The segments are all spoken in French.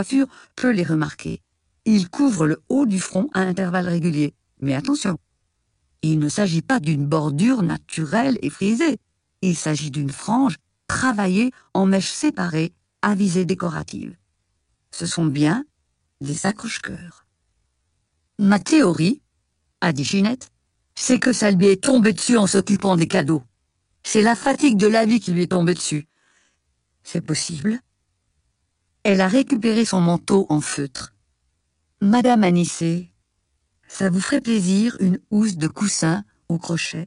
coiffure peut les remarquer. Il couvre le haut du front à intervalles réguliers. Mais attention, il ne s'agit pas d'une bordure naturelle et frisée. Il s'agit d'une frange travaillée en mèches séparées à visée décorative. Ce sont bien des accroche-cœurs. Ma théorie, a dit Ginette, c'est que ça lui est tombé dessus en s'occupant des cadeaux. C'est la fatigue de la vie qui lui est tombée dessus. C'est possible. Elle a récupéré son manteau en feutre. Madame Anissé, ça vous ferait plaisir une housse de coussin au crochet?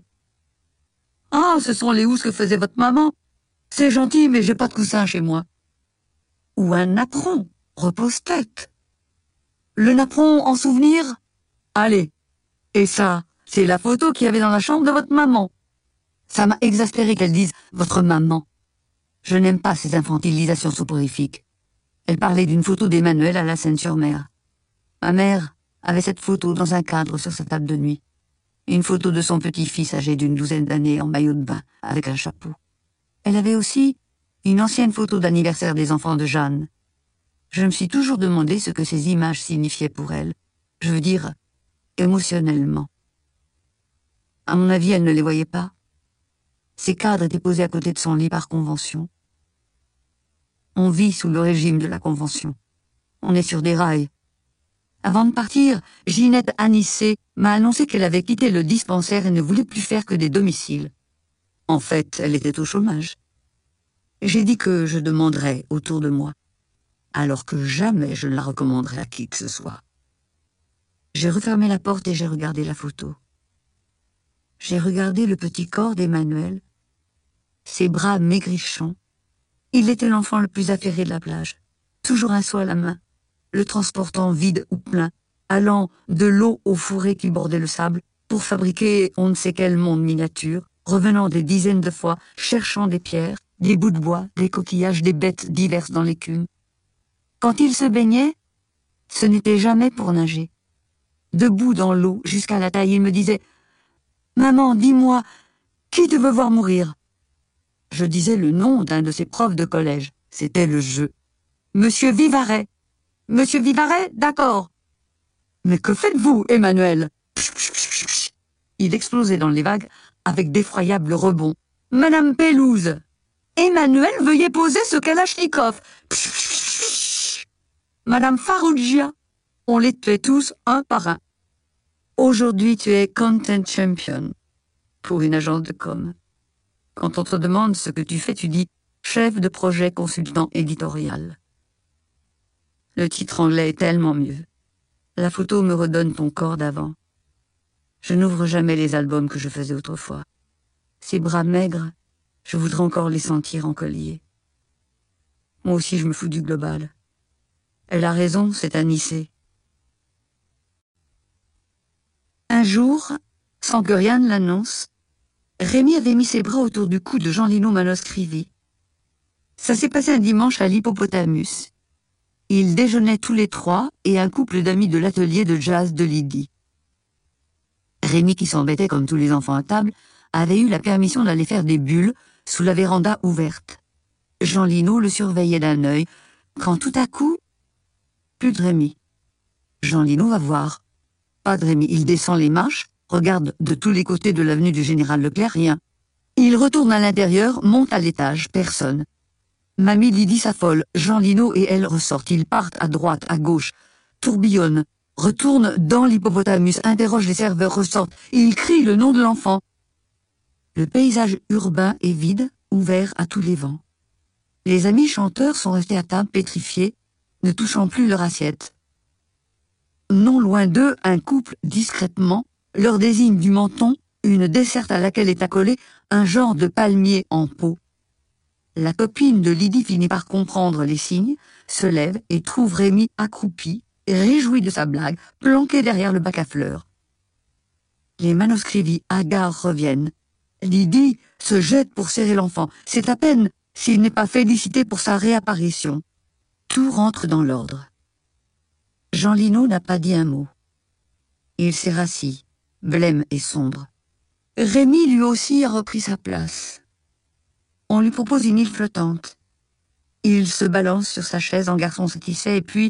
Ah, ce sont les housses que faisait votre maman. C'est gentil, mais j'ai pas de coussin chez moi. Ou un napperon, repose-tête. Le napperon en souvenir? Allez. Et ça, c'est la photo qu'il y avait dans la chambre de votre maman. Ça m'a exaspéré qu'elle dise « votre maman ». Je n'aime pas ces infantilisations soporifiques. Elle parlait d'une photo d'Emmanuel à la Seine-sur-Mer. Ma mère avait cette photo dans un cadre sur sa table de nuit. Une photo de son petit-fils âgé d'une douzaine d'années en maillot de bain, avec un chapeau. Elle avait aussi une ancienne photo d'anniversaire des enfants de Jeanne. Je me suis toujours demandé ce que ces images signifiaient pour elle. Je veux dire, émotionnellement. À mon avis, elle ne les voyait pas. Ces cadres étaient posés à côté de son lit par convention. On vit sous le régime de la convention. On est sur des rails. Avant de partir, Ginette Anissé m'a annoncé qu'elle avait quitté le dispensaire et ne voulait plus faire que des domiciles. En fait, elle était au chômage. J'ai dit que je demanderais autour de moi, alors que jamais je ne la recommanderais à qui que ce soit. J'ai refermé la porte et j'ai regardé la photo. J'ai regardé le petit corps d'Emmanuel, ses bras maigrichons. Il était l'enfant le plus affairé de la plage, toujours un seau à la main, le transportant vide ou plein, allant de l'eau au fourré qui bordait le sable, pour fabriquer on ne sait quel monde miniature, revenant des dizaines de fois, cherchant des pierres, des bouts de bois, des coquillages, des bêtes diverses dans l'écume. Quand il se baignait, ce n'était jamais pour nager. Debout dans l'eau, jusqu'à la taille, il me disait « Maman, dis-moi, qui te veut voir mourir ?» Je disais le nom d'un de ses profs de collège. C'était le jeu. « Monsieur Vivarais. »« Monsieur Vivarais, d'accord. »« Mais que faites-vous, Emmanuel ?» Il explosait dans les vagues avec d'effroyables rebonds. « Madame Pelouse. Emmanuel, veuillez poser ce kalachnikov. »« Madame Farrugia. » On les tuait tous un par un. Aujourd'hui, tu es content champion pour une agence de com. Quand on te demande ce que tu fais, tu dis chef de projet consultant éditorial. Le titre anglais est tellement mieux. La photo me redonne ton corps d'avant. Je n'ouvre jamais les albums que je faisais autrefois. Ces bras maigres, je voudrais encore les sentir en collier. Moi aussi, je me fous du global. Elle a raison, c'est Anissé. Un jour, sans que rien ne l'annonce, Rémi avait mis ses bras autour du cou de Jean Lino Manoscrivi. Ça s'est passé un dimanche à l'Hippopotamus. Ils déjeunaient tous les trois et un couple d'amis de l'atelier de jazz de Lydie. Rémi, qui s'embêtait comme tous les enfants à table, avait eu la permission d'aller faire des bulles sous la véranda ouverte. Jean Lino le surveillait d'un œil, quand tout à coup, plus de Rémi. Jean Lino va voir. Pas de Rémi. Il descend les marches, regarde de tous les côtés de l'avenue du Général Leclerc, rien. Il retourne à l'intérieur, monte à l'étage, personne. Mamie Lydie s'affole, Jean Lino et elle ressortent. Ils partent à droite, à gauche, tourbillonnent, retournent dans l'Hippopotamus, interrogent les serveurs, ressortent. Ils crient le nom de l'enfant. Le paysage urbain est vide, ouvert à tous les vents. Les amis chanteurs sont restés à table, pétrifiés, ne touchant plus leur assiette. Non loin d'eux, un couple, discrètement, leur désigne du menton une desserte à laquelle est accolé un genre de palmier en pot. La copine de Lydie finit par comprendre les signes, se lève et trouve Rémi accroupi, réjoui de sa blague, planqué derrière le bac à fleurs. Les Manoscrivi hagards reviennent. Lydie se jette pour serrer l'enfant. C'est à peine s'il n'est pas félicité pour sa réapparition. Tout rentre dans l'ordre. Jean Lino n'a pas dit un mot. Il s'est rassis, blême et sombre. Rémi lui aussi a repris sa place. On lui propose une île flottante. Il se balance sur sa chaise en garçon satisfait et puis